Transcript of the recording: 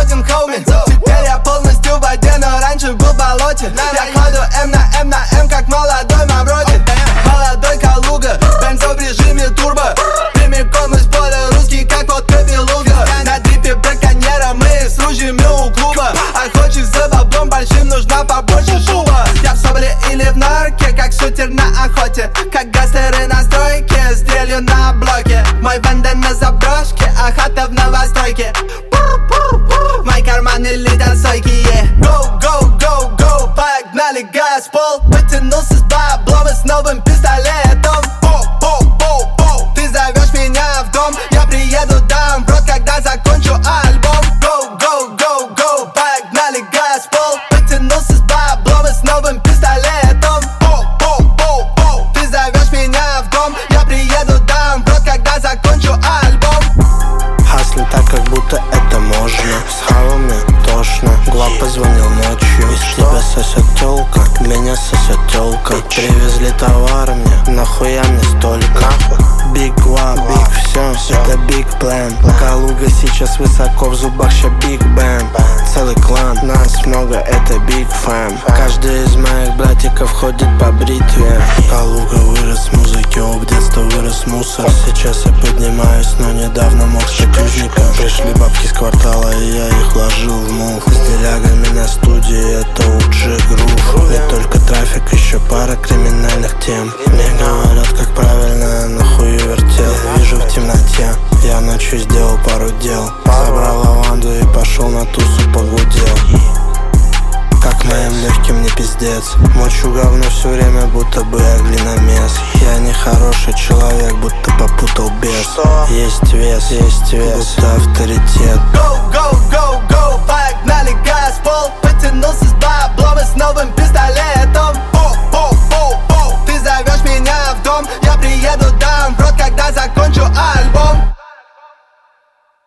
сводим, хоуми. Теперь я полностью в воде, но раньше был в болоте. Я кладу М на М, как молодой Мавроди. Молодой Калуга, бензо в режиме турбо. Прямиком из поля русский, как водка белуга. На дрипе браконьера, мы с ружьями у клуба. А хочешь за баблом большим, нужна побольше шуба. Я в соболе или в нарке, как шутер на охоте. Как гастеры на стройке, с дрелью на блоке. Мой бенден на заброшке, а хата в новостройке. Мои карманы лидер стойкие. Go, go, go, go, погнали газ, пол. Потянулся с баблом и с новым пистолетом. Ты зовешь меня в дом, я приеду, дам в рот, когда закончу альбом. Go, go, go, go, погнали газ, пол. Потянулся с баблом и с новым пистолетом. Ты зовешь меня в дом, я приеду, дам в рот, когда закончу альбом. Хасли так, как будто это можно. С хавами тошно. Гла позвонил ночью. Из тебя сосет тёлка, меня сосет тёлка. Привезли товар мне, нахуя мне столько. Big Gua, Big всё, это Big Plan. Калуга сейчас высоко, в зубах ща Big Bang. Целый клан, нас много, это Big Fam. Каждый из моих братиков ходит по бритве. Калуга вырос с музыки, в детства вырос мусор. Сейчас я поднимаюсь, но недавно мог с чекружником. Пришли бабки с квартала, и я их вложил в мув. С делягами на студии, это UG Groove. Не только трафик, еще пара криминальных тем. Мне говорят, как правильно нахуй вертел. Вижу в темноте, я ночью сделал пару дел. Собрал лаванду и пошел на тусу, погудел. Как моим легким не пиздец. Мочу говно все время, будто бы я глиномес. Я не хороший человек, будто попутал бес. Есть вес, будто авторитет. Go, go, go, go, погнали газ.